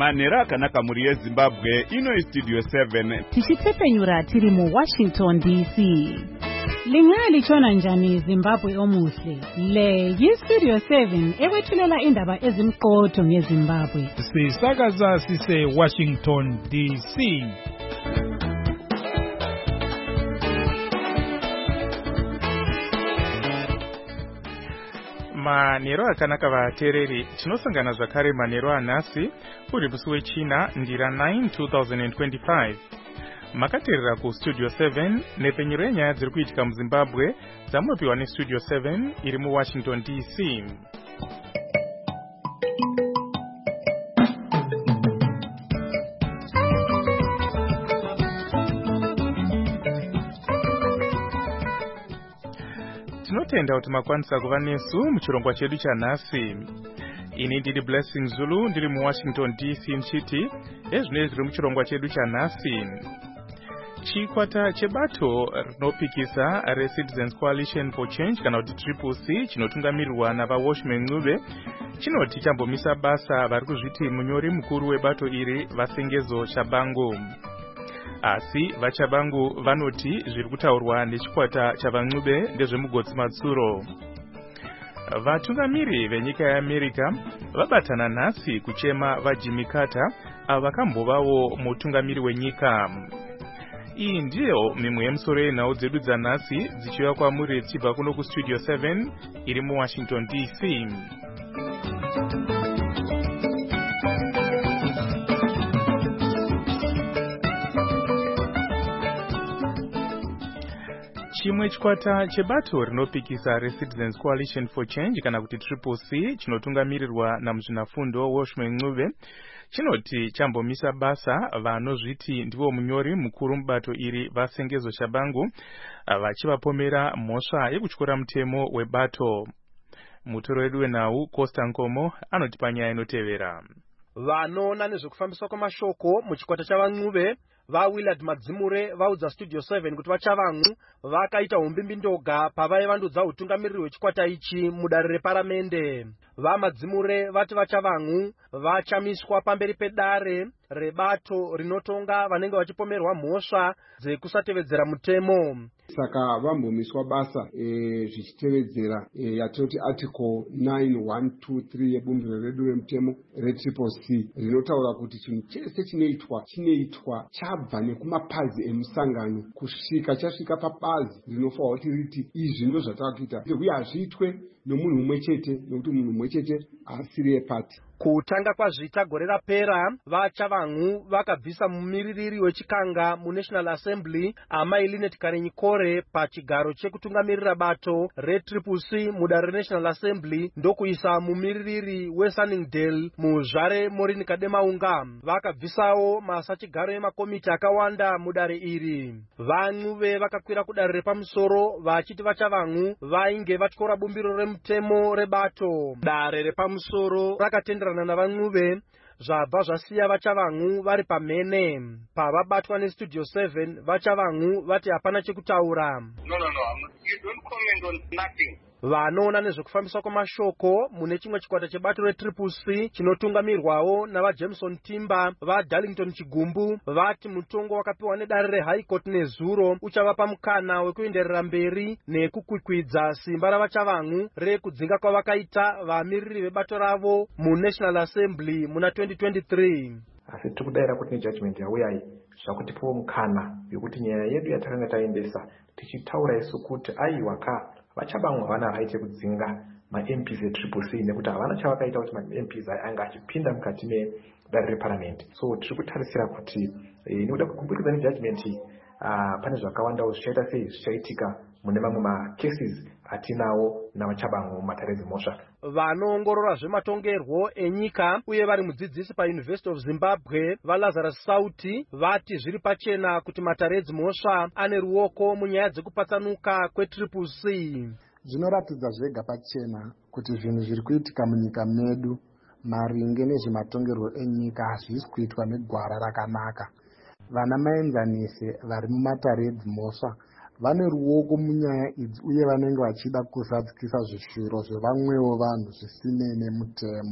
Manhero akanaka muri yeZimbabwe, ino iStudio 7. Tichitepenyura tiri muWashington DC. Lingalitshona njani Zimbabwe omuhle? Le yiStudio 7 ewethulela indaba ezimqotho ngeZimbabwe. Sisakaza sise Washington DC. Manhero akanaka vateereri, tinosangana zvakare manhero anhasi uri musi wechina ndira 9 2025. Makateerera kuStudio 7 nepenyero yenyaya dziri kuitika muZimbabwe dzamunopiwa neStudio 7 iri muWashington DC. Tinotenda kuti makwanisa kuva nesu muchirongwa chedu chanhasi. Ini ndiri Blessing Zulu ndiri muWashington DC nchiti ezvinenge zviri muchirongwa chedu chanhasi. Chikwata chebato rinopikisa reCitizens Coalition for Change kana kuti CCC chinotungamirirwa navaWashman Ncube chinoti chambomisa basa vari kuzviti munyori mukuru webato iri Vasengezo Shabangu. Asi vaChabangu vanoti zviri kutaurwa nechikwata chavaNcube ndezvemugotsi matsuro. Vatungamiri venyika yeAmerica vabatana nhasi kuchema vaJimmy Carter avo vakambovawo mutungamiri wenyika. Iyi ndiyo mimwe yemusoro yenhau dzedu dzanhasi dzichiuya kwamuri dzichibva kuno kuStudio 7 iri muWashington DC. Chimwe chikwata chebato rinopikisa reCitizens Coalition for Change kana kuti CCC chinotungamirirwa namuzvinafundo Washman Ncube chinoti chambomisa basa vanozviti ndivo munyori mukuru mubato iri Vasengezo Shabangu vachivapomera mhosva yekutyora mutemo webato. Mutoro wedu wenhau Costa Nkomo anoti panyaya inotevera. Vanoona nezvekufambiswa kwamashoko muchikwata chavaNcube vaWillard Madzimure vaudza Studio 7 kuti vaChavangu vakaita umbimbindoga pavaivandudza utungamiriri hwechikwata ichi mudare reparamende. VaMadzimure vati vaChavangu vachamiswa pamberi pedare rebato rinotonga vanenge vachipomerwa mhosva dzekusatevedzera mutemo. Saka vambomiswa basa zvichitevedzera yatinoti article 9123 yebumbiro redu remutemo reCCC rinotaura kuti chinhu chese chinoitwa chabva nekumapazi emusangano kusvika chasvika pabazi rinofanirwa kuti riti izvi ndo zvatavakuita uye hazviitwe nomunhu mumwe chete nokuti munhu mumwe chete asiri epati. Kutanga kwazvita gore rapera vaChavangu vakabvisa mumiririri wechikanga muNational Assembly Amai Linet Karenyikore pachigaro chekutungamirira bato reCCC mudare reNational Assembly ndokuisa mumiririri weSunningdale muzvare Maureen Kademaunga. Vakabvisawo masachigaro emakomiti akawanda mudare iri. VaNcube vakakwira kudare repamusoro vachiti vaChavangu vainge vatyora bumbiro remutemo rebato. Dare repamusoro rakatenderana navaNcube zvabva zvasiya vaChavangu vari pamhene. Pavabatwa neStudio 7 vaChavangu vati hapana chekutaura. No, you don't comment on nothing. Vanoona nezvekufambiswa kwamashoko mune chimwe chikwata chebato reCCC chinotungamirwawo navaJameson Timber vaDarlington Chigumbu vati mutongo wakapiwa nedare reHigh Court nezuro uchavapa mukana wekuenderera mberi nekukwikwidza simba ravaChavangu rekudzinga kwavakaita vamiriri vebato ravo muNational Assembly muna 2023. Asi tikudayira kuti nejudgment yauyayi zvakutipawo mukana yokuti nyaya yedu yatakanga taendesa tichitaura isu kuti aiwaka vaChabangu havana right yekudzinga maMPs eCCC nekuti havana chavakaita kuti maMPs anga achipinda mukati medare reparamende. So tiri kutarisira kuti nekuda kwekubudikidza nejudgment pane zvakawandawo zvichaita sei zvichaitika mune mamwe macases atinawo navaChabangu mumatare edzimhosva. Vanoongorora zvematongerwo enyika uye vari mudzidzisi paUniversity of Zimbabwe vaLazarus Sauti vati zviri pachena kuti matare edzimhosva ane ruoko munyaya dzekupatsanuka kweCCC. Zvinoratidza zvega pachena kuti zvinhu zviri kuitika munyika medu maringe nezvematongerwo enyika hazvisi kuitwa negwara rakanaka. Vana maenzanise vari mumatare edzimhosva vane ruoko munyaya idzi uye vanenge vachida kuzadzikisa zvishuro zvevamwewo vanhu zvisinei nemutemo.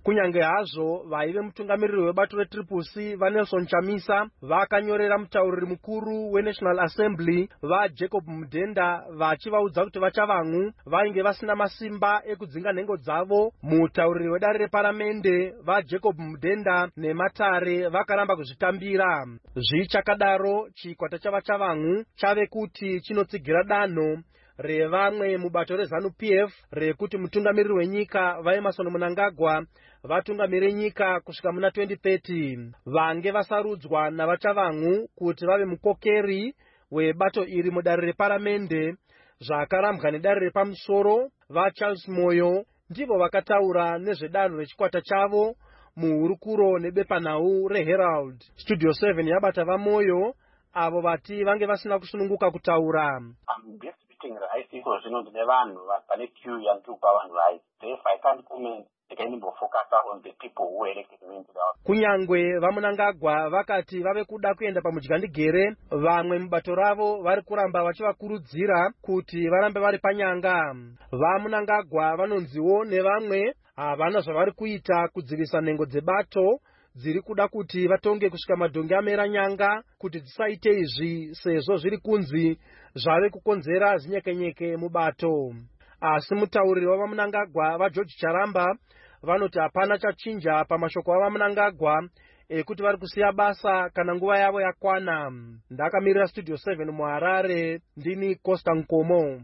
kunyange hazvo vaive mutungamiriri webato retriplec vaNelson Chamisa vakanyorera mutauriri mukuru weNational Assembly vaJacob Mudenda vachivaudza kuti vachavamhu vainge vasina masimba ekudzinga nhengo dzavo. Mutauriri wedare reparamende vaJacob Mudenda nematare vakaramba kuzvitambira. Zvichakadaro chikwata chavachavamhu chave kuti chinotsigira danho revamwe mubato reZANU-PF rekuti mutungamiriri wenyika vaEmmerson Mnangagwa vatungamire nyika kusvika muna 2030 vange vasarudzwa navachavamhu kuti vave mukokeri webato iri mudare reparamende. Zvakarambwa nedare repamusoro vaCharles Moyo ndivo vakataura nezvedanho rechikwata chavo muhurukuro nebepanhau reHerald. Studio 7 yabata vaMoyo avo vati vange vasina kusununguka kutaura. Iko zvino ndine vanhu vane queue yantupa vanhu vai. Therefore I can't comment. On the people who elected me. Kunyangwe vaMnangagwa vakati vave kuda kuenda pamudyandegere, vamwe mubato ravo vari kuramba vachivakurudzira kuti varambe vari panyanga. VaMnangagwa vanonziwo nevamwe havana zvavari kuita kudzivisa nhengo dzebato dziri kuda kuti vatonge kusvika madhongi amera nyanga kuti dzisaite izvi sezvo zviri kunzi zvave kukonzera zinyekenyeke mubato. Asi mutauriri wavaMnangagwa vaGeorge Charamba vanoti hapana chachinja pamashoko avaMnangagwa ekuti vari kusiya basa kana nguva yavo yakwana. Ndakamirira Studio 7 muHarare ndini Costa Nkomo.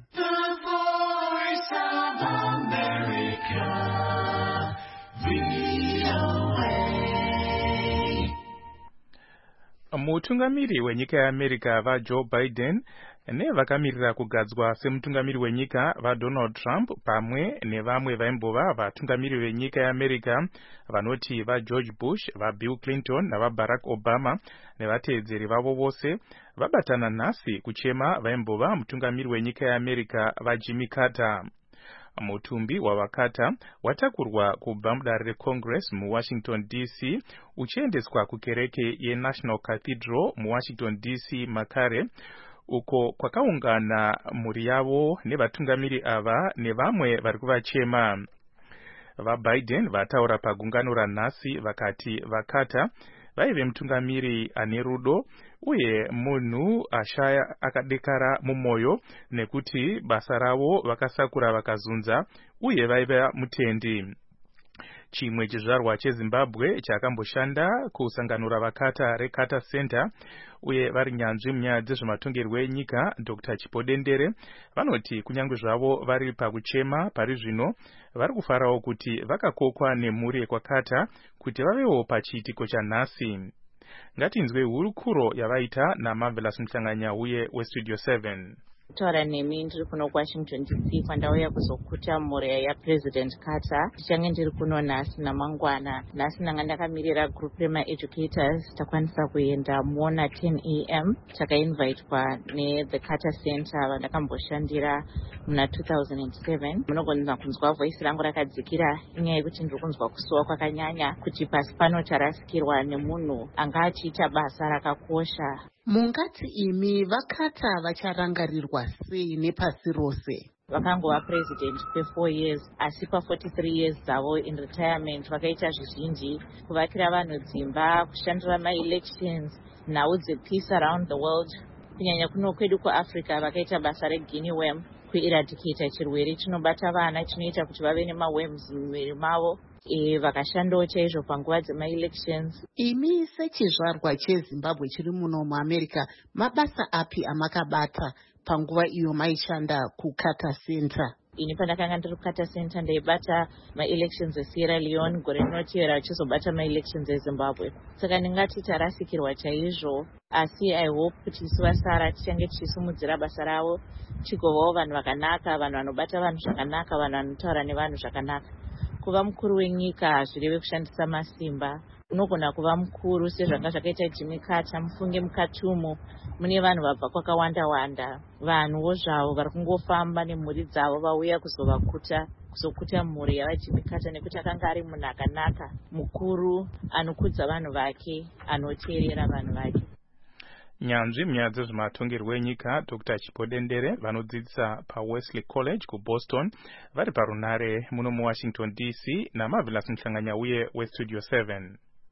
Mutungamiri wenyika yeAmerica vaJoe Biden nevakamirira kugadzwa semutungamiri wenyika vaDonald Trump pamwe nevamwe vaimbova vatungamiri venyika yeAmerica vanoti vaGeorge Bush, vaBill Clinton navaBarack Obama nevateedzeri vavo vose vabatana nhasi kuchema vaimbova mutungamiri wenyika yeAmerica vaJimmy Carter. Mutumbi wavaCarter watakurwa kubva mudare reCongress muWashington DC uchiendeswa kukereke yeNational Cathedral muWashington DC makare, uko kwakaungana mhuri yavo nevatungamiri ava nevamwe vari kuvachema. VaBiden vataura pagungano ranhasi vakati vaCarter vaive mutungamiri ane rudo uye munhu ashaya akadekara mumwoyo nekuti basa ravo vakasakura vakazunza uye vaiva mutendi. Chimwe chizvarwa cheZimbabwe chakamboshanda kusangano ravaCarter reCarter Center uye vari nyanzvi munyaya dzezvematongerwo enyika Dr. Chipodendere vanoti kunyange zvavo vari pakuchema pari zvino vari kufarawo kuti vakakokwa nemhuri yekwaCarter kuti vavewo pachiitiko chanhasi. Ngatinzwe hurukuro yavaita naMarvelous Mhlanganya uye weStudio 7. Taura nemi ndiri kuno kuWashington DC kwandauya kuzokuta mhuri yaPresident Carter. Ndichange ndiri kuno nhasi namangwana. Nhasi ndanga ndakamirira group remaeducators takwanisa kuenda muona 10 AM. Takainvitwa neThe Carter Center vandakamboshandira muna 2007. Munogona kunzwa voice rangu rakadzikira inyaya yekuti ndiri kunzwa kusuwa kwakanyanya kuti pasi pano tarasikirwa nemunhu anga achiita basa rakakosha. Mungati imi vaCarter vacharangarirwa sei nepasi rose? Vakangova president kwe4 years asi pa43 years dzavo in retirement vakaita zvizhinji: kuvakira vanhu dzimba, kushandira maelections, nhau dzepeace around the world. Kunyanya kuno kwedu kuAfrica vakaita basa reguinea worm kueradicate chirwere chinobata vana chinoita kuti vave nemaworms mumwiri mavo. Vakashandawo chaizvo panguva dzemaelections. Imi sechizvarwa cheZimbabwe chiri muno muAmerica, mabasa api amakabata panguva iyo maishanda kuCarter Center? Ini pandakanga ndiri kuCarter Center ndaibata maelections eSierra Leone, gore rinotevera vachizobata maelections eZimbabwe. Saka ndingati tarasikirwa chaizvo, asi I hope kuti isu vasara tichange tichisimudzira basa ravo, chigovawo vanhu vakanaka, vanhu vanobata vanhu zvakanaka, vanhu vanotaura nevanhu zvakanaka. Kuva mukuru wenyika hazvireve kushandisa masimba. Unogona kuva mukuru sezvanga zvakaita Jimmy Carter, mufunge mukatumu mune vanhu vabva kwakawanda-wanda. Vanhuwo zvavo vari kungofamba nemhuri dzavo vauya kuzokuta mhuri yavaJimmy Carter nekuti akanga ari munhu akanaka, mukuru, anokudza vanhu vake, anoteerera vanhu vake. nyanzvi munyaya dzezvematongerwo enyika Dr. Chipodendere vanodzidzisa paWesley College kuBoston vari parunare muno muWashington DC naMarvelous Mhlanganya uye weStudio 7.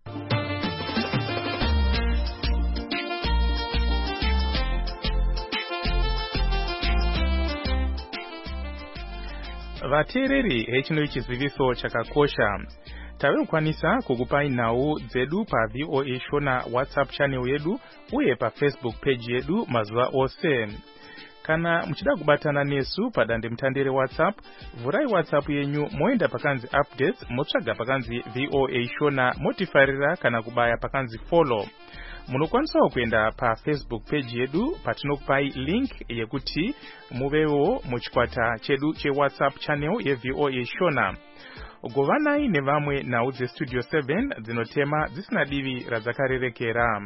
Vateereri hechino chiziviso chakakosha. Tave kukwanisa kukupai nhau dzedu pa VOA Shona WhatsApp channel yedu uye pa Facebook page yedu mazuva ose. Kana muchida kubatana nesu padande mutandere WhatsApp, vurai WhatsApp yenyu moenda pakanzi updates, motsvaga pakanzi VOA Shona, motifarira kana kubaya pakanzi follow. Munokwanisawo kuenda pa Facebook page yedu patinokupai link yekuti muvewo muchikwata chedu che WhatsApp channel ye VOA Shona. Govanai nevamwe nhau dzeStudio 7 dzinotema dzisina divi radzakarerekera.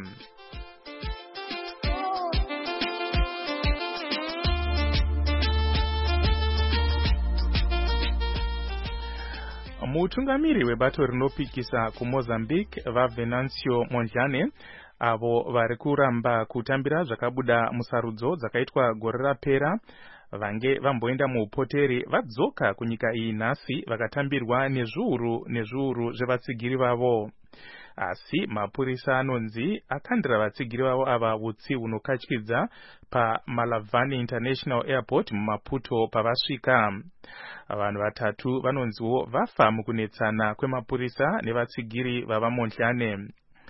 Mutungamiri webato rinopikisa kuMozambique vaVenancio Mondlane avo vari kuramba kutambira zvakabuda musarudzo dzakaitwa gore rapera vange vamboenda muupoteri vadzoka kunyika iyi nhasi vakatambirwa nezviuru zvevatsigiri vavo. Asi mapurisa anonzi akandira vatsigiri vavo ava utsi hunokatyidza paMalavani International Airport muMaputo pavasvika. Vanhu vatatu vanonziwo vafa mukunetsana kwemapurisa nevatsigiri vavaMondlane.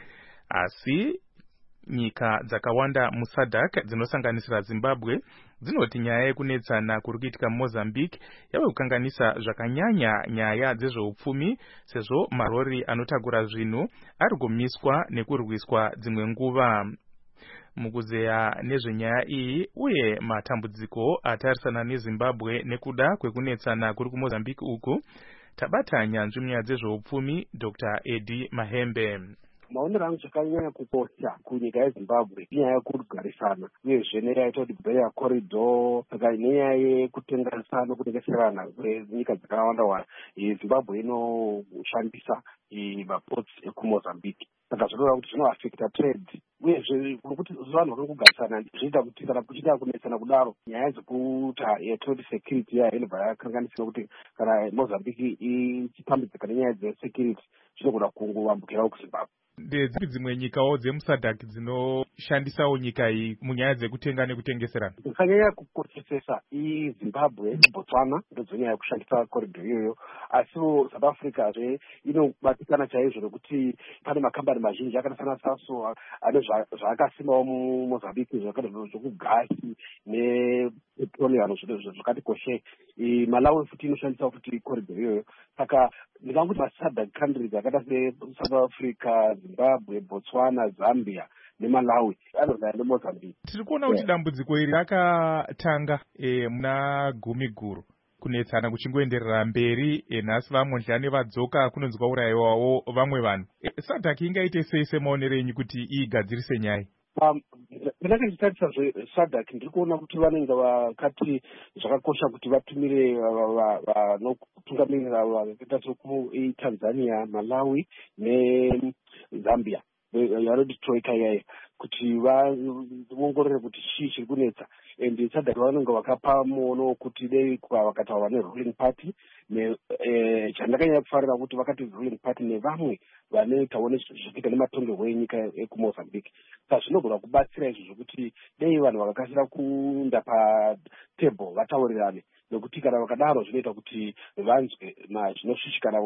Asi nyika dzakawanda muSADC dzinosanganisira Zimbabwe dzinoti nyaya yekunetsana kuri kuitika muMozambique yave kukanganisa zvakanyanya nyaya dzezveupfumi sezvo marori anotakura zvinhu ari kumiswa nekurwiswa dzimwe nguva. Mukuzeya nezvenyaya iyi uye matambudziko atarisana neZimbabwe nekuda kwekunetsana kuri kuMozambique uku, tabata nyanzvi munyaya dzezveupfumi Dr. Eddie Mahembe. Maonero angu chakanyanya kukosha kunyika yeZimbabwe inyaya yekugarisana uyezve neyaita kuti Beria Corridor saka nenyaya yekutengesana kutengeserana kwenyika dzakawanda Zimbabwe inoshandisa maports ekuMozambique. Saka zvinoda kuti zvinoaffecta trade uyezve kuti vanhu vanokugarisana zvinoita kuti kana kuchida kunetsana kudaro nyaya dzekuti yetrade security yayo inobva yakanganisira kuti kana Mozambique ichitambudzika nenyaya dzesecurity zvinogona kungowambukirawo kuZimbabwe. Ndedzipi dzimwe nyikawo dzemuSADC dzinoshandisawo nyika iyi munyaya dzekutenga nekutengeserana? Dzakanyanya kukoshesesa iZimbabwe, Botswana ndodzonyanya kushandisa koridho iyoyo, asi South Africa inobatikana chaizvo nekuti pane makambani mazhinji akaita sana Sasol ane zvaakasimawo muMozambique zvokugasi nepetroleum zvakati koshei. Malawi futi inoshandisawo futi koridho iyoyo. Saka ndingamuti maSADC countries akaita seSouth Africa, Zimbabwe, Botswana, Zambia neMalawi anodana neMozambique. Tiri kuona kuti dambudziko iri rakatanga muna gumi guru kunetsana kuchingoenderera mberi nhasi vaMondlane vadzoka kunonzi kwaurayiwawo vamwe vanhu. SADC ingaite sei semaonero enyu kuti igadzirise nyaya? Pandakazvitarisa zveSADC ndiri kuona kuti vanenge vakati zvakakosha kuti vatumire vanotungamirira vakaita sekuTanzania, Malawi neZambia yanoti troika iyayo kuti vaongorore kuti chii chiri kunetsa. And SADC vanenge vakapa muono wekuti dei vakataura neruling party chandakanyanya kufarira kuti vakati ruling party nevamwe vanoitawo nezvekuita nematongerwo enyika ekuMozambique. Saka zvinogona kubatsira izvo zvokuti dei vanhu vakakasira kuenda patable vataurirane, nekuti kana vakadaro zvinoita kuti vanzwe zvinoshushikana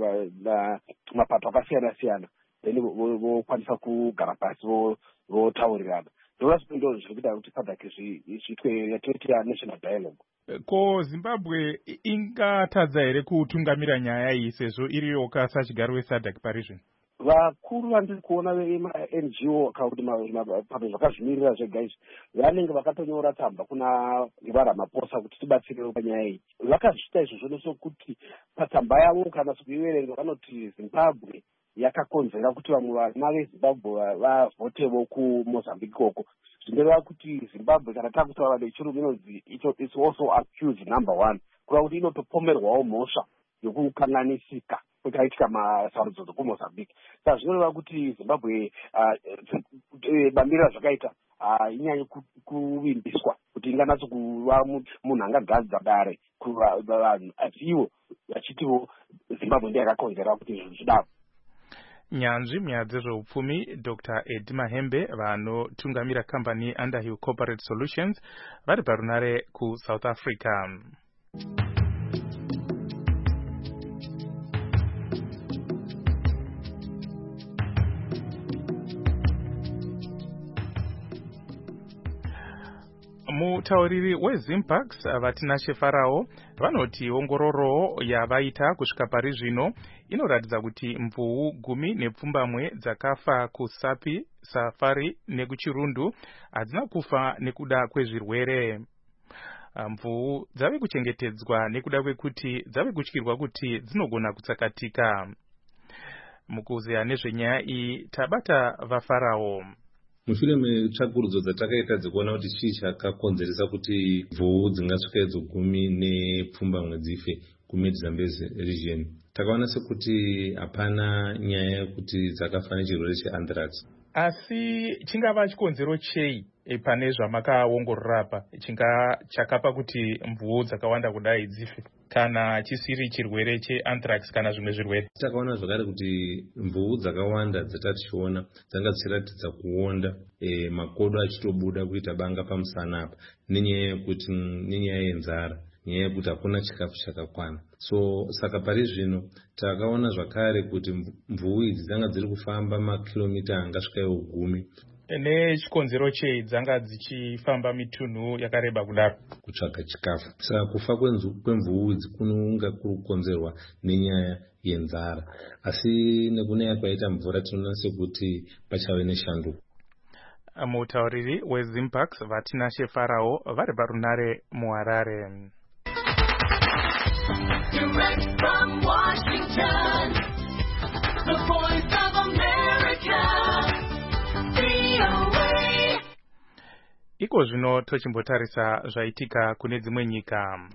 mapato akasiyana siyana, then vokwanisa kugara pasi votaurirana. Ndo zviri kuita kuti SADC zviitwe yatinoti national dialogue. Ko Zimbabwe ingatadza here kutungamira nyaya iyi sezvo iriyo kasachigaro weSADC parizvino? Vakuru vandiri kuona veNGO kana kuti mapato zvakazvimirira zvega izvi vanenge vakatonyora tsamba kuna vaRamaphosa kuti tibatsirewo panyaya iyi. Vakazviita izvozvo nesokuti patsamba yavo kana sikuiverenga vanoti Zimbabwe yakakonzera kuti vamwe vana veZimbabwe vavhotevo kuMozambique ikoko. Zvinoreva kuti Zimbabwe kana takutaura nechirungu inonzi it's also accused number one, kureva kuti inotopomerwawo mhosva yokukanganisika kwakaitika masarudzo dzekuMozambique. Saka zvinoreva kuti Zimbabwe bambirira zvakaita inyanye kuvimbiswa kuti inganatso kuva munhu angagadza dare kuvanhu asi ivo vachitiwo Zimbabwe ndiyo yakakonzera kuti izvi zvidaro. Nyanzvi munyaya dzezveupfumi Dr. Eddie Mahembe vanotungamira kambani Underhill Corporate Solutions vari parunare kuSouth Africa. Mutauriri weZimpax Vatinashe Farao vanoti ongororo yavaita kusvika pari zvino inoratidza kuti mvuu 10 dzakafa kuSapi, Safari nekuChirundu hadzina kufa nekuda kwezvirwere. Mvuu dzave kuchengetedzwa nekuda kwekuti dzave kutyirwa kuti dzinogona kutsakatika. Mukuziya nezvenyaya iyi tabata vaFarao. Mushure metsvakurudzo dzatakaita dzekuona kuti chii chakakonzeresa kuti mvuu dzingasvika idzo 10 nepfumbamwe dzife kuMedzambique region, takaona sekuti hapana nyaya yekuti dzakafa nechirwere cheanthrax. Asi chingava chikonzero chei pane zvamakaongorora apa chakapa kuti mvuu dzakawanda kudai dzife, kana chisiri chirwere cheanthrax kana zvimwe zvirwere? Takaona zvakare kuti mvuu dzakawanda dzatatichiona dzanga dzichiratidza kuonda, makodo achitobuda kuita banga pamusana apa, nenyaya yenzara, nyaya yekuti hakuna chikafu chakakwana. Saka pari zvino takaona zvakare kuti mvuu idzi dzanga dziri kufamba makilomita angasvikawo 10. Nechikonzero chei dzanga dzichifamba mitunhu yakareba kudaro? Kutsvaga chikafu. Saka kufa kwemvuu idzi kunonga kuri kukonzerwa nenyaya yenzara, asi nekunaya kwaita mvura tinoona sekuti pachave neshanduko. Mutauriri weZimpax Vatinashe Farao vari parunare muHarare. Direct from Washington, the Voice of America, VOA. Iko zvino tochimbotarisa zvaitika kune dzimwe nyika.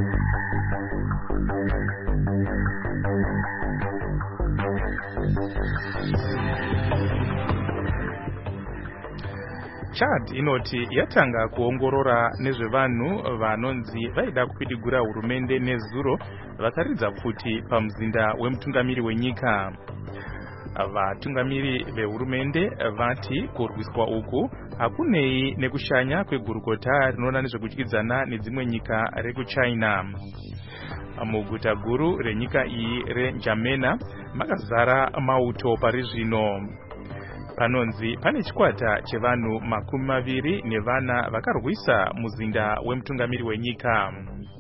Chad inoti yatanga kuongorora nezvevanhu vanonzi vaida kupidigura hurumende nezuro vakaridza pfuti pamuzinda wemutungamiri wenyika. Vatungamiri vehurumende vati kurwiswa uku hakunei nekushanya kwegurukota rinoona nezvekudyidzana nedzimwe nyika rekuChina. Muguta guru renyika iyi reNjamena makazara mauto pari zvino. Panonzi pane chikwata chevanhu 20 nevana vakarwisa muzinda wemutungamiri wenyika.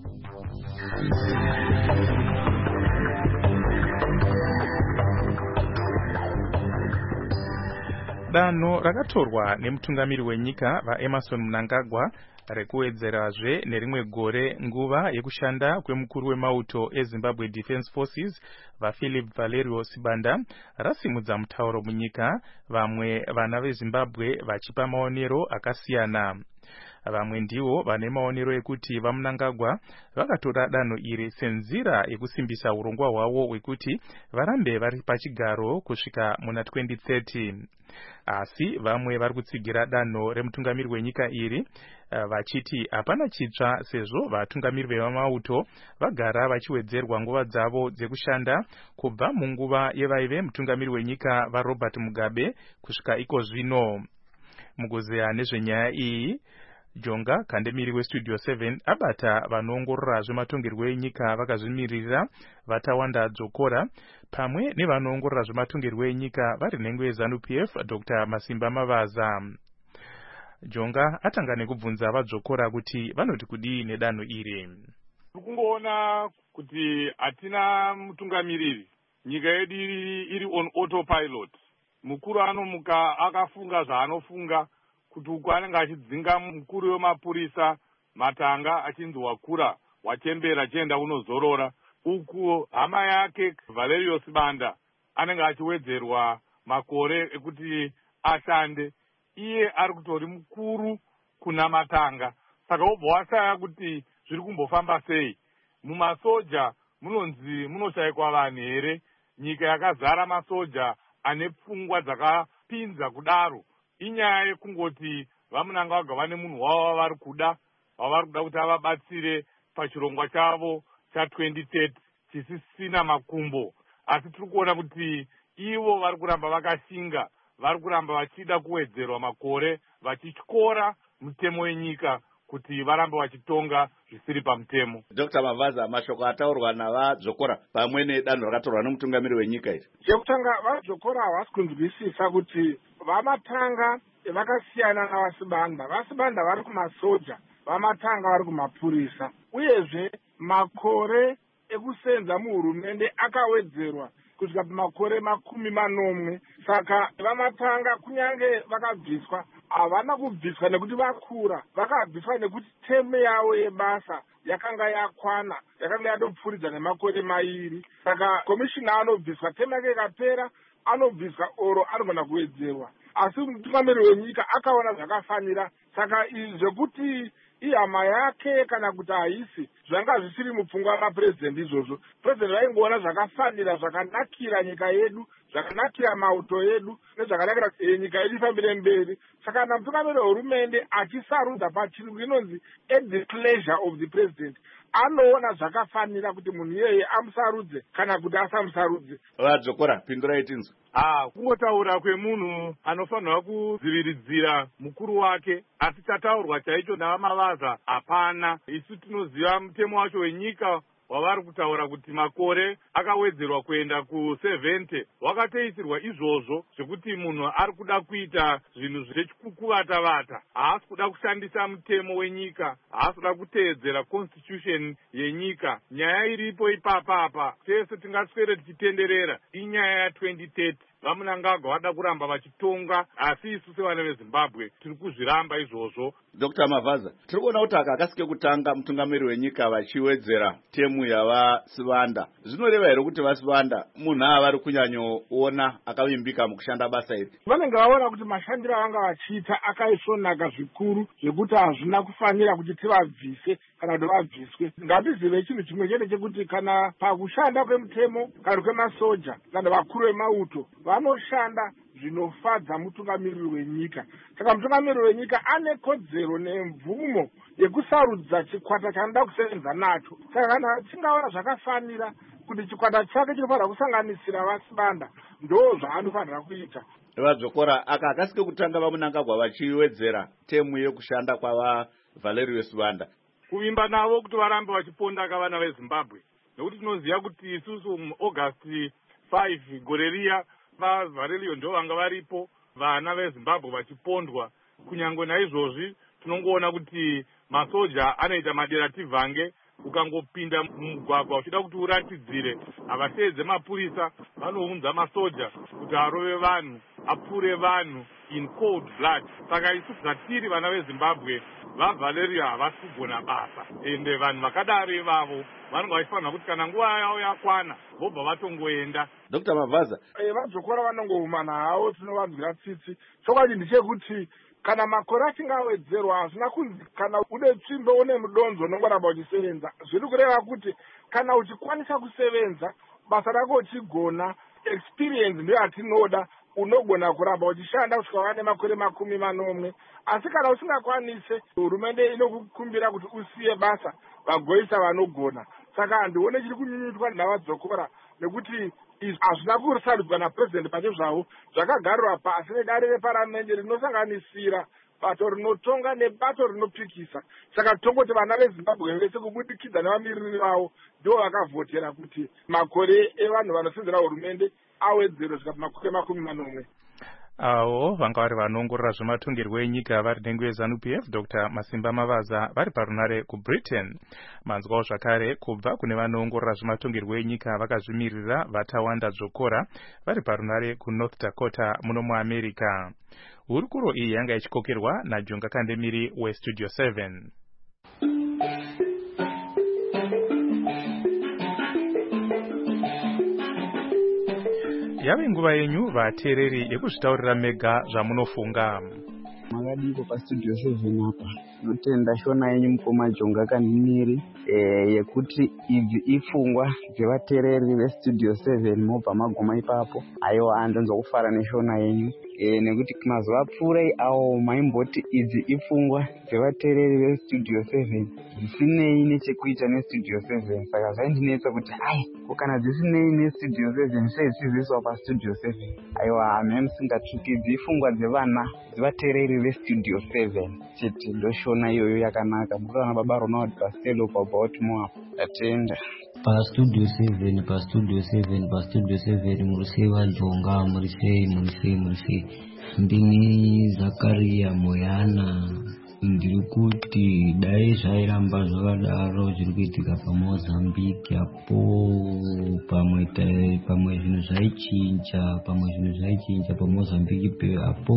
Danho rakatorwa nemutungamiri wenyika vaEmerson Mnangagwa rekuwedzerazve nerimwe gore nguva yekushanda kwemukuru wemauto eZimbabwe Defence Forces vaPhilip Valerio Sibanda rasimudza mutauro munyika, vamwe vana veZimbabwe vachipa maonero akasiyana. Vamwe ndivo vane maonero ekuti vaMnangagwa vakatora danho iri senzira yekusimbisa urongwa hwavo hwekuti varambe vari pachigaro kusvika muna 2030. Asi vamwe vari kutsigira danho remutungamiri wenyika iri vachiti hapana chitsva sezvo vatungamiri vemauto vagara vachiwedzerwa nguva dzavo dzekushanda kubva munguva yevaive mutungamiri wenyika vaRobert Mugabe kusvika iko zvino. Mukuziya nezvenyaya iyi, Jonga Kandemiri weStudio 7 abata vanoongorora zvematongerwo enyika vakazvimirira vatawanda Dzokora pamwe nevanoongorora zvematongerwo enyika vari nhengo yeZANU-PF Dr. Masimba Mavaza. Jonga atanga nekubvunza vaDzokora kuti vanoti kudii nedanho iri. Kungoona kuti hatina mutungamiriri, nyika yedu iri on autopilot. Mukuru anomuka akafunga zvaanofunga kuti uku anenge achidzinga mukuru wemapurisa Matanga achinzi wakura wachembera chienda unozorora. Uku hama yake Valerio Sibanda anenge achiwedzerwa makore ekuti ashande. Iye ari kutori mukuru kuna Matanga. Saka obva washaya kuti zviri kumbofamba sei. Mumasoja munonzi munoshayikwa vanhu here? Nyika yakazara masoja ane pfungwa dzakapinza kudaro. Inyaya yekungoti vamunanga vaga vane munhu wavo wavari kuda kuti avabatsire pachirongwa chavo cha2030 chisisina makumbo. Asi tiri kuona kuti ivo vari kuramba vakashinga, vari kuramba vachida kuwedzerwa makore, vachityora mutemo wenyika kuti varambe vachitonga zvisiri pamutemo. Dr. Mavaza, mashoko ataurwa navadzokora pamwe nedanho rakatorwa nomutungamiri wenyika iri. Chekutanga vadzokora havasi kunzwisisa kuti vamatanga vakasiyana navasibanda. Vasibanda vari kumasoja, vamatanga vari kumapurisa. Uyezve makore ekusenza muhurumende akawedzerwa kusvika pamakore 40. Saka vamatanga kunyange vakabviswa havana kubviswa nekuti vakura, vakabviswa nekuti teme yavo yebasa yakanga yakwana, yakanga yatopfuridza nemakore 2. Saka komishina anobviswa, teme yake ikapera anobviswa oro anogona kuwedzerwa. Asi mutungamiri wenyika akaona zvakafanira, saka zvekuti ihama yake kana kuti haisi zvanga zvisiri mupfungwa mapurezidendi izvozvo. Purezidendi vaingoona zvakafanira, zvakanakira nyika yedu, zvakanakira mauto edu nezvakanakira nyika yedu ifambire mberi. Saka kana mutungamiri wehurumende achisarudza pachirungu inonzi at the pleasure of the president, anoona zvakafanira kuti munhu iyeye amusarudze kana kuti asamusarudze. Vadzokora, pindurai tinzwa. Kungotaura kwemunhu anofanirwa kuziviridzira mukuru wake, asi chataurwa chaicho navamavaza hapana. Isu tinoziva mutemo wacho wenyika wavari kutaura kuti makore akawedzerwa kuenda ku70. Wakatoisirwa izvozvo zvekuti munhu ari kuda kuita zvinhu zvechikukuvata-vata, haasi kuda kushandisa mutemo wenyika, haasi kuda kuteedzera constitution yenyika. Nyaya iripo ipapa tese tingaswere tichitenderera inyaya ya2030. Vamunangagwa vada kuramba vachitonga, asi isu sevana veZimbabwe tiri kuzviramba izvozvo. Dr. Mavaza, tiri kuona kuti akakasike kutanga mutungamiri wenyika vachiwedzera temu yavasivanda. Zvinoreva here kuti vasivanda munhu avari kunyanyoona akavimbika mukushanda basa iri? Vanenge vaona kuti mashandiro avanga vachiita akaisvonaka zvikuru zvekuti hazvina kufanira kuti tivabvise kana kuti vabviswe. Ngatizive chinhu chimwe chete chekuti kana pakushanda kwemutemo kana kwemasoja kana vakuru vemauto vanoshanda zvinofadza mutungamiriri wenyika. Saka mutungamiriri wenyika ane kodzero nemvumo yekusarudza chikwata chaanoda kusevenza nacho. Saka kana chingaona zvakafanira kuti chikwata chake chinofanira kusanganisira vasibanda, ndo zvaanofanira kuita. Vadzokora, akakasike kutanga vamunangagwa vachiwedzera temu yekushanda kwava Valerio Sibanda. Kuvimba navo kuti varambe vachiponda kavana veZimbabwe, nekuti tinoziva kuti isusu muAugust 5 gore riya vaValerio ndo vanga varipo vana veZimbabwe vachipondwa. Kunyange naizvozvi tinongoona kuti masoja anoita maderativhange. Ukangopinda mumugwagwa uchida kuti uratidzire havateedze mapurisa, vanounza masoja kuti arove vanhu, apfure vanhu in cold blood. Saka isu zvatiri vana veZimbabwe vaValerio havasi kugona basa, ende vanhu vakadaro ivavo vanenge vachifanira kuti kana nguva yavo yakwana vobva vatongoenda. Dr. Mavaza, vadzokora vanongoumana havo, tinovanzwira tsitsi. Chokwadi ndechekuti kana makore achingawedzerwa hazvina kunzi kana une tsvimbo une mudonzo unongoramba uchisevenza. Zviri kureva kuti kana uchikwanisa kusevenza basa rako uchigona, experience ndiyo yatinoda, unogona kuramba uchishanda kusvika vane makore 40. Asi kana usingakwanise, hurumende inokukumbira kuti usiye basa vagoisa vanogona. Saka handione chiri kunyunyutwa navadzokora, nekuti izvi hazvina kusarudzwa napurezidendi pacho zvavo, zvakagarwa pasi nedare reparamende rinosanganisira bato rinotonga nebato rinopikisa. Saka tongoti vana veZimbabwe vese kubudikidza nevamiriri vavo ndo vakavhotera kuti makore evanhu vanosenzera hurumende awedzerwe kusvika pamakore 40. Avo vanga vari vanoongorora zvematongerwo enyika vari nhengo yeZANU-PF Dr. Masimba Mavaza vari parunare kuBritain. Manzwawo zvakare kubva kune vanoongorora zvematongerwo enyika vakazvimirira vaTawanda Dzokora vari parunare kuNorth Dakota muno muAmerica. Hurukuro iyi yanga ichikokerwa naJonga Kandemiri weStudio 7. Yave nguva yenyu vateereri yekuzvitaurira mega zvamunofunga. Makadiko paStudio 7 apa. kuti ndashona yenyu mukoma Jonga Kandiniri yekuti idzi ifungwa dzevateereri vestudio 7 mobva maguma ipapo. Aiwa ndonzwa kufara neshona yenyu nekuti mazuva apfuurai awo maimboti idzi ifungwa dzevateereri vestudio 7 dzisinei nechekuita nestudio 7. Saka zvaindinetsa kuti kana dzisinei nestudio 7 sei zisizoiswa pastudio 7. Aiwa memusingatsvukidzi ifungwa dzevana dzevateereri vestudio 7 chete. Ndoshona iyoyo yakanaka. Murana baba Ronald Castello paBaltimore. Atenda pastudio 7 murisei vaJonga, murisei ndini Zakaria Moyana. Ndiri kuti dai zvairamba zvakadaro zviri kuitika paMozambique apo pamwe zvinhu zvaichinja paMozambique apo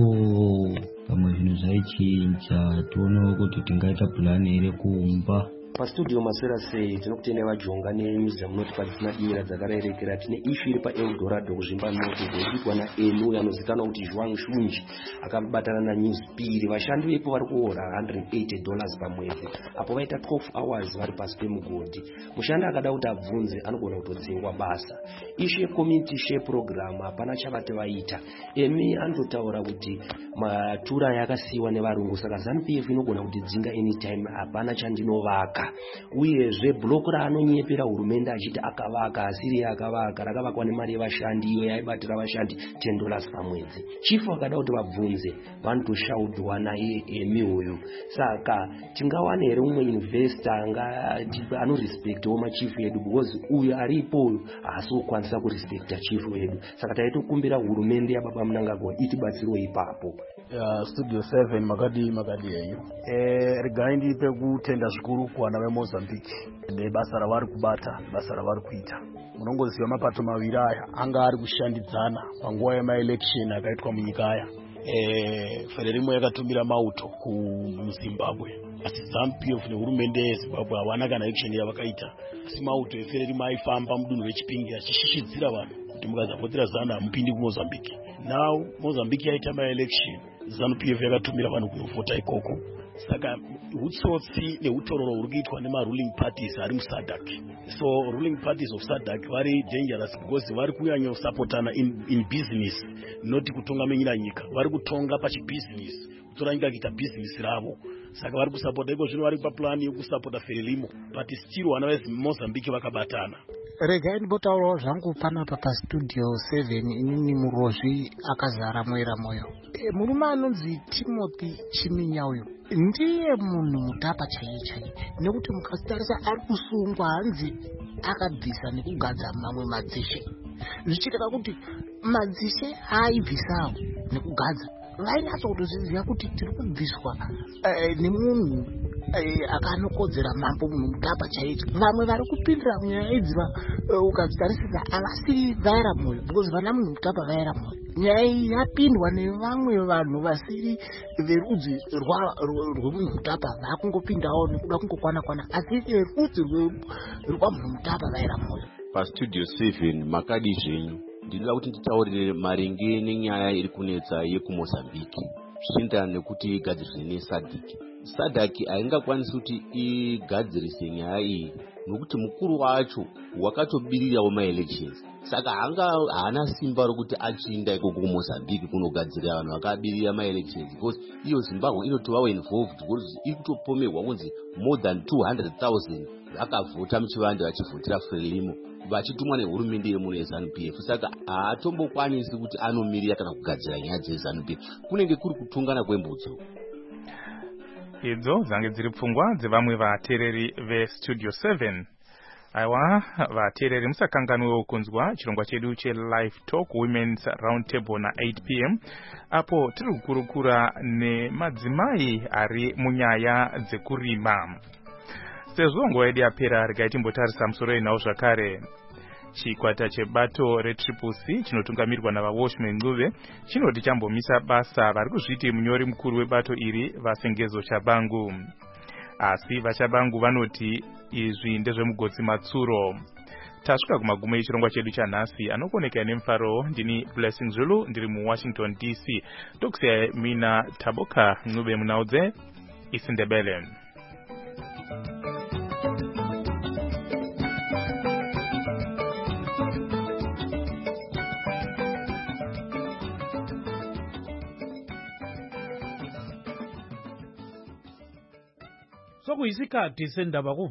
pamwe zvinhu zvaichinja. Tionewo kuti tingaita pulani here kuumba pastudio masera sei. Tinokutendai vaJonga nenyuzi dzamunoti padzina dimira dzakarerekera. Tine ishu iri paEldorado kuzvimba North kuitwa naEnu anozikanwa kuti Zhuang Shunji akabatana naNews Piri. Vashandi vepo vari kuhora $180 pamwedzi apo vaita 12 hours vari pasi pemugodhi. Mushandi akada kuti abvunze anogona kutodzingwa basa. Ishu yecommunity share program hapana chavati vaita. Emi anototaura kuti matura yakasiyiwa nevarungu saka ZANU-PF inogona kutidzinga anytime. Hapana chandinovaka. Uyezve bloko raanonyepera hurumende achiti akavaka asiri akavaka rakavakwa nemari yevashandi iyo yaibatira vashandi $10 pamwedzi. Chifu akada kuti vabvunze vanotoshaudwa naye Emi uyu. Saka tingawana here umwe investor anorespectawo machifu edu because uyu aripo uyu haasi kukwanisa kurespecta chifu edu. Saka taitokumbira hurumende yababa Mnangagwa itibatsirewo ipapo. Studio 7 makadi yenyu regai ndipe kutenda zvikuru kuwana veMozambique nebasa ravari kubata, basa ravari kuita. Munongoziva mapato maviri aya anga ari kushandidzana panguva yemaelection akaitwa munyika aya. Fere rimwe yakatumira mauto kuZimbabwe, asi ZANU-PF nehurumende yeZimbabwe havana kana election yavakaita. Asi mauto efere rimwe aifamba mudunhu rechipingi achishishidzira vanhu kuti mukazapotera ZANU hamupindi kuMozambique. Now Mozambique yaita maelection, ZANU-PF yakatumira vanhu kunovhota ikoko. Saka hutsotsi nehutororo huri kuitwa nemaruling parties ari muSADC. So ruling parties of SADC vari dangerous because vari kunyanyosapotana in business, not kutongamenyira nyika. Vari kutonga pachibusiness, kutora nyika kuita business ravo. Saka vari kusapota iko zvino vari papulani yekusapota Frelimo, but still vana veMozambique vakabatana. Regai ndibotaurawo zvangu panapa pastudio 7 inini murozvi akazara moera moyo. Murume anonzi Timothy Chiminya uyu ndiye munhu mutapa chaiye nekuti mukatarisa ari kusungwa hanzi akabvisa nekugadza mamwe madzishe. Zvichitaka kuti madzishe aibvisawo nekugadza vainatsa kutozviziva kuti tiri kubviswa nemunhu akanokodzera mambo munhu mutapa chaicho. Vamwe vari kupindira munyaya idzi ukazitarisisa havasiri vaira moyo because vana munhu mutapa vaira moyo. Nyaya iyi yapindwa nevamwe vanhu vasiri verudzi rwemunhu mutapa vakungopindawo nekuda kungokwana asi verudzi rwamunhu mutapa vaira moyo. Pastudio 7 makadi zvenyu ndinoda kuti nditaurire maringe nenyaya iri kunetsa yekuMozambique zvichienderana nekuti igadziriswe neSADC. SADC haingakwanisi kuti igadzirise nyaya iyi nokuti mukuru wacho wakatobirirawo maelections. Saka haana simba rokuti achinda ikoko kuMozambique kunogadzirira vanhu vakabirira maelections because iyo Zimbabwe inotovawo involved because iri kutopomerwa kunzi more than 200,000 vakavhota muchivande vachivhotera Frelimo vachitumwa nehurumende yemuno yeZANU-PF. Saka haatombokwanisi kuti anomirira kana kugadzira nyaya dzeZANU-PF, kunenge kuri kutongana kwembudzo. Idzo dzange dziri pfungwa dzevamwe vateereri veStudio 7. Aiwa vateereri musakanganwewo kunzwa chirongwa chedu cheLive Talk Women's Roundtable na 8 p.m. apo tiri kukurukura nemadzimai ari munyaya dzekurima. Sezvo nguva yedu yapera regai timbotarisa musoro inawo zvakare. Chikwata chebato reTriple-C chinotungamirirwa navaWatchmen Nguve chinoti chambomisa basa vari kuzviti munyori mukuru webato iri vaSengezo Chabangu. Asi vaChabangu vanoti izvi ndezvemugodzi Matsuro. Tasvika kumagumo echirongwa chedu chanhasi anokoneka nemufaro. Ndini Blessing Zulu ndiri muWashington DC. Tokusiyai mina Taboka Ngube Munaudze. isindebele. Sokuyisikhathi sendaba